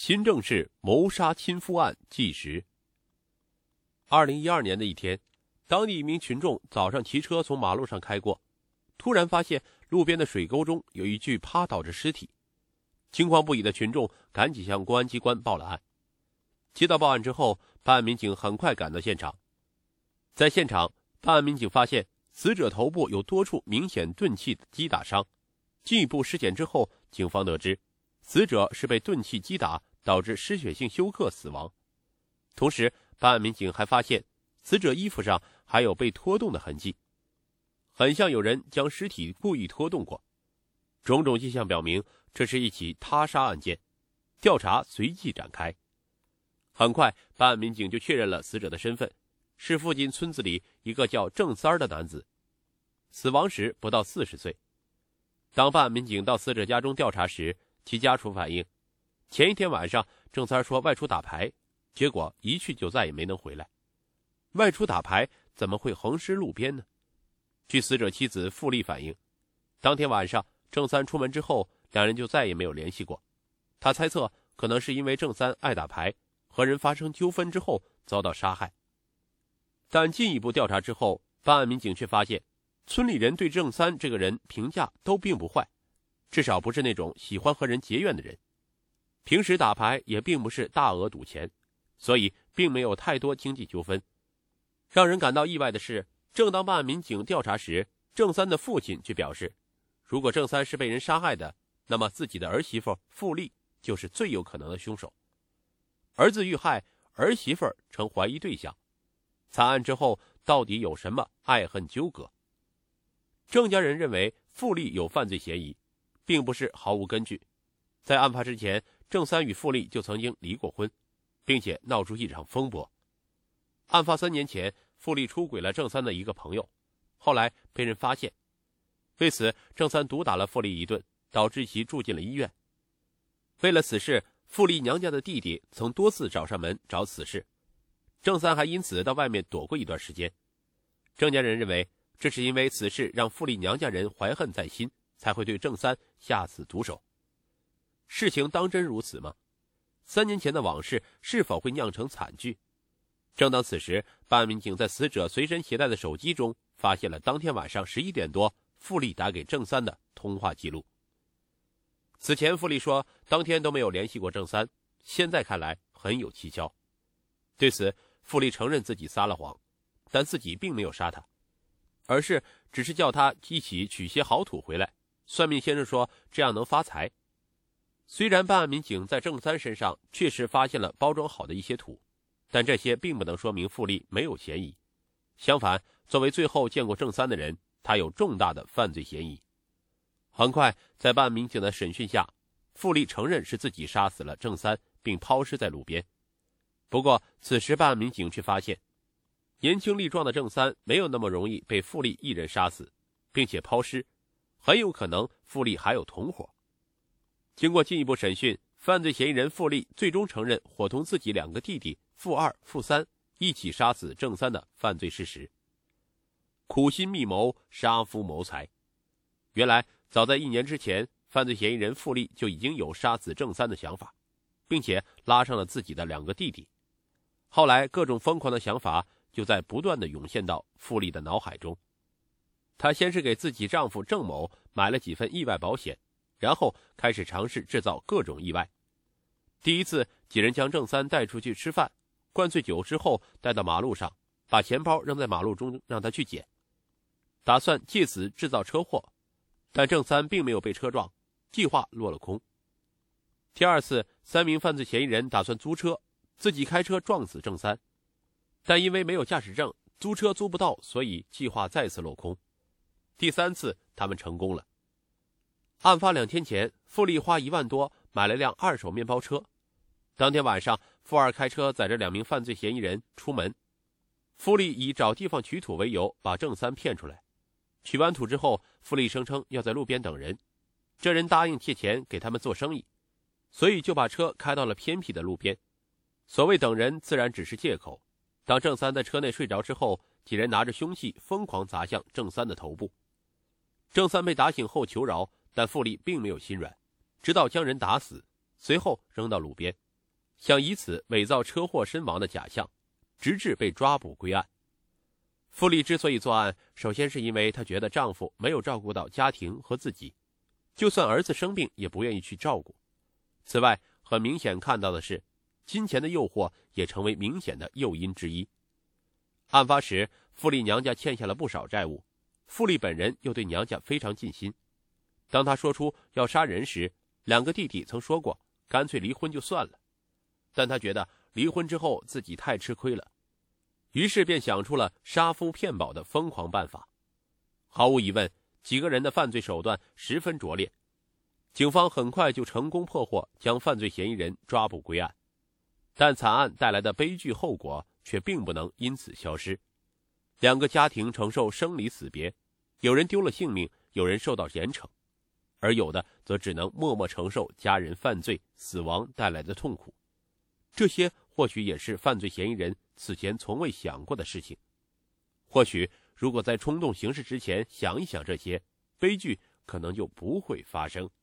新郑市谋杀亲夫案纪实。2012年的一天，当地一名群众早上骑车从马路上开过，突然发现路边的水沟中有一具趴倒着尸体。惊慌不已的群众赶紧向公安机关报了案。接到报案之后，办案民警很快赶到现场。在现场，办案民警发现死者头部有多处明显钝器的击打伤。进一步尸检之后，警方得知死者是被钝器击打导致失血性休克死亡。同时，办案民警还发现死者衣服上还有被拖动的痕迹，很像有人将尸体故意拖动过。种种迹象表明，这是一起他杀案件，调查随即展开。很快，办案民警就确认了死者的身份，是附近村子里一个叫郑三儿的男子，死亡时不到40岁。当办案民警到死者家中调查时，其家属反映，前一天晚上郑三儿说外出打牌，结果一去就再也没能回来。外出打牌怎么会横尸路边呢？据死者妻子付丽反映，当天晚上郑三出门之后，两人就再也没有联系过。他猜测可能是因为郑三爱打牌，和人发生纠纷之后遭到杀害。但进一步调查之后，办案民警却发现村里人对郑三这个人评价都并不坏，至少不是那种喜欢和人结怨的人。平时打牌也并不是大额赌钱，所以并没有太多经济纠纷。让人感到意外的是，正当办案民警调查时，郑三的父亲却表示，如果郑三是被人杀害的，那么自己的儿媳妇付丽就是最有可能的凶手。儿子遇害，儿媳妇成怀疑对象，惨案之后到底有什么爱恨纠葛？郑家人认为付丽有犯罪嫌疑，并不是毫无根据。在案发之前，郑三与付丽就曾经离过婚，并且闹出一场风波。案发3年前，付丽出轨了郑三的一个朋友，后来被人发现。为此，郑三毒打了付丽一顿，导致其住进了医院。为了此事，付丽娘家的弟弟曾多次找上门找此事，郑三还因此到外面躲过一段时间。郑家人认为，这是因为此事让付丽娘家人怀恨在心，才会对郑三下此毒手。事情当真如此吗？3年前的往事是否会酿成惨剧？正当此时，办案民警在死者随身携带的手机中发现了当天晚上11点多付丽打给郑三的通话记录。此前付丽说当天都没有联系过郑三，现在看来很有蹊跷。对此，付丽承认自己撒了谎，但自己并没有杀他，而是只是叫他一起取些好土回来，算命先生说这样能发财。虽然办案民警在郑三身上确实发现了包装好的一些土，但这些并不能说明付丽没有嫌疑。相反，作为最后见过郑三的人，他有重大的犯罪嫌疑。很快，在办案民警的审讯下，付丽承认是自己杀死了郑三，并抛尸在路边。不过，此时办案民警却发现，年轻力壮的郑三没有那么容易被付丽一人杀死，并且抛尸，很有可能付丽还有同伙。经过进一步审讯，犯罪嫌疑人付丽最终承认伙同自己2个弟弟付二、付三一起杀死郑三的犯罪事实。苦心密谋，杀夫谋财。原来早在1年之前，犯罪嫌疑人付丽就已经有杀死郑三的想法，并且拉上了自己的2个弟弟。后来各种疯狂的想法就在不断地涌现到付丽的脑海中。她先是给自己丈夫郑某买了几份意外保险，然后开始尝试制造各种意外。第一次，几人将郑三带出去吃饭，灌醉酒之后带到马路上，把钱包扔在马路中让他去捡，打算借此制造车祸，但郑三并没有被车撞，计划落了空。第二次，3名犯罪嫌疑人打算租车，自己开车撞死郑三，但因为没有驾驶证，租车租不到，所以计划再次落空。第3次，他们成功了。案发2天前，付丽花1万多买了辆2手面包车。当天晚上，付二开车载着2名犯罪嫌疑人出门。付丽以找地方取土为由，把郑三骗出来。取完土之后，付丽声称要在路边等人，这人答应借钱给他们做生意，所以就把车开到了偏僻的路边。所谓等人自然只是借口。当郑三在车内睡着之后，几人拿着凶器疯狂砸向郑三的头部。郑三被打醒后求饶，但付丽并没有心软，直到将人打死，随后扔到路边。 想以此伪造车祸身亡的假象，直至被抓捕归案。傅丽之所以作案，首先是因为她觉得丈夫没有照顾到家庭和自己，就算儿子生病也不愿意去照顾。此外，很明显看到的是，金钱的诱惑也成为明显的诱因之一。案发时，傅丽娘家欠下了不少债务，傅丽本人又对娘家非常尽心。当她说出要杀人时，两个弟弟曾说过干脆离婚就算了，但她觉得离婚之后自己太吃亏了，于是便想出了杀夫骗保的疯狂办法。毫无疑问，几个人的犯罪手段十分拙劣，警方很快就成功破获，将犯罪嫌疑人抓捕归案。但惨案带来的悲剧后果却并不能因此消失。两个家庭承受生离死别，有人丢了性命，有人受到严惩，而有的则只能默默承受家人犯罪死亡带来的痛苦。这些或许也是犯罪嫌疑人此前从未想过的事情。或许如果在冲动行事之前想一想这些，悲剧可能就不会发生。